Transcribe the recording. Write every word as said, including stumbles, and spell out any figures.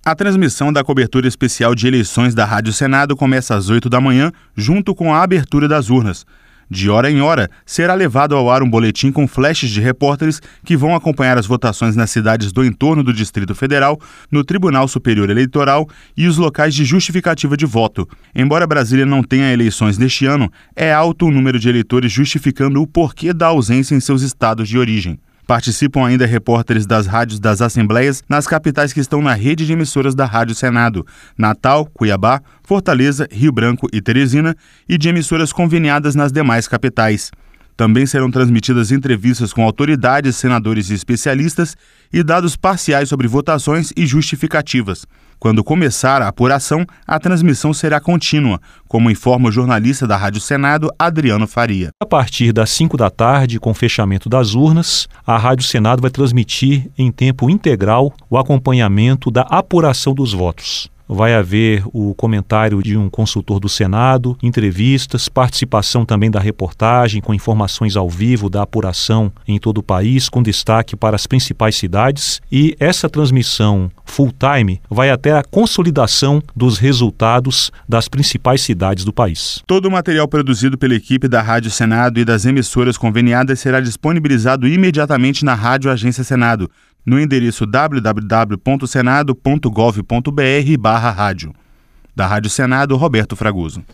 A transmissão da cobertura especial de eleições da Rádio Senado começa às oito da manhã, junto com a abertura das urnas. De hora em hora, será levado ao ar um boletim com flashes de repórteres que vão acompanhar as votações nas cidades do entorno do Distrito Federal, no Tribunal Superior Eleitoral e os locais de justificativa de voto. Embora Brasília não tenha eleições neste ano, é alto o número de eleitores justificando o porquê da ausência em seus estados de origem. Participam ainda repórteres das rádios das assembleias nas capitais que estão na rede de emissoras da Rádio Senado: Natal, Cuiabá, Fortaleza, Rio Branco e Teresina, e de emissoras conveniadas nas demais capitais. Também serão transmitidas entrevistas com autoridades, senadores e especialistas e dados parciais sobre votações e justificativas. Quando começar a apuração, a transmissão será contínua, como informa o jornalista da Rádio Senado, Adriano Faria. A partir das cinco da tarde, com o fechamento das urnas, a Rádio Senado vai transmitir em tempo integral o acompanhamento da apuração dos votos. Vai haver o comentário de um consultor do Senado, entrevistas, participação também da reportagem com informações ao vivo da apuração em todo o país, com destaque para as principais cidades. E essa transmissão full-time vai até a consolidação dos resultados das principais cidades do país. Todo o material produzido pela equipe da Rádio Senado e das emissoras conveniadas será disponibilizado imediatamente na Rádio Agência Senado, no endereço w w w ponto senado ponto gov ponto b r barra rádio. Da Rádio Senado, Roberto Fragoso.